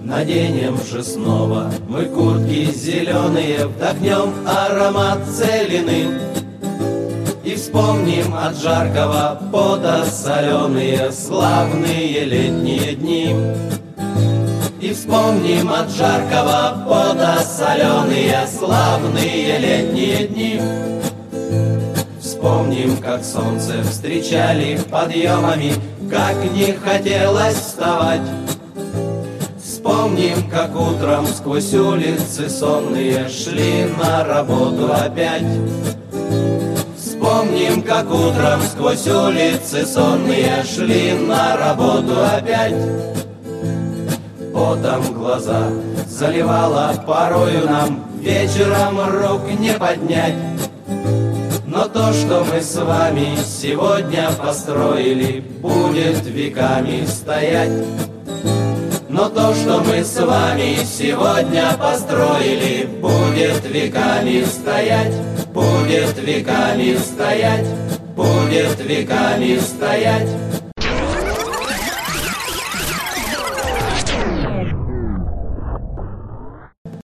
Наденем же снова мы куртки зеленые, вдохнем аромат целины и вспомним от жаркого пота соленые славные летние дни. И вспомним от жаркого пота соленые славные летние дни. Вспомним, как солнце встречали подъемами, как не хотелось вставать. Вспомним, как утром сквозь улицы сонные шли на работу опять. Вспомним, как утром сквозь улицы сонные шли на работу опять. Потом глаза заливала порою нам, вечером рук не поднять. Но то, что мы с вами сегодня построили, будет веками стоять. Но то, что мы с вами сегодня построили, будет веками стоять, будет веками стоять, будет веками стоять.